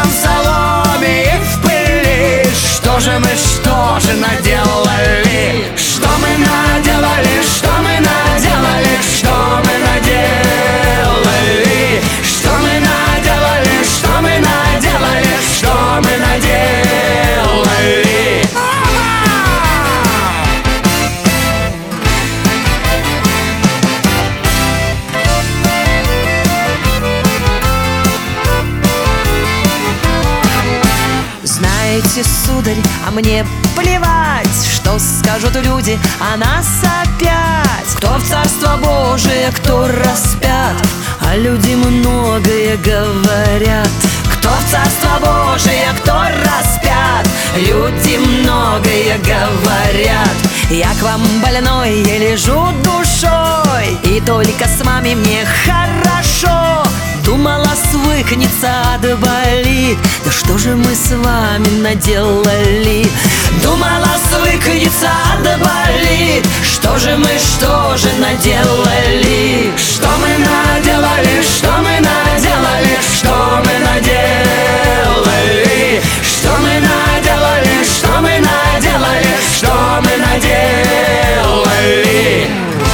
утром в соломе и в пыли. Что же наделали? Что мы наделали? Что мы наделали? Что мы наделали? Что мы наделали? Что мы наделали? Что мы наделали? Знаете, сударь, а мне плевать, что скажут люди о нас опять. Кто в Царство Божие, кто распят, а люди многое говорят. Кто в Царство Божие, кто распят, люди многое говорят. Я к вам больной, я лежу душой, и только с вами мне хорошо. Думала, свыкнется, да болит. Да что же мы с вами наделали? Думала, свыкнется, да болит. Что же наделали? Что мы наделали? Что мы наделали? Что мы наделали? Что мы наделали? Что мы наделали? Что мы наделали?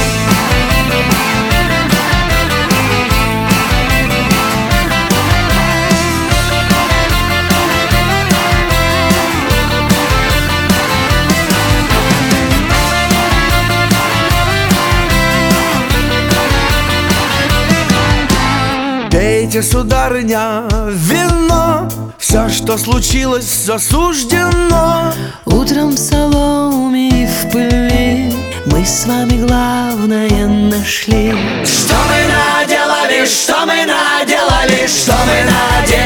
Пейте, сударыня, вино, все, что случилось, засуждено. Утром в соломе и в пыли мы с вами главное нашли. Что мы наделали? Что мы наделали? Что мы наделали?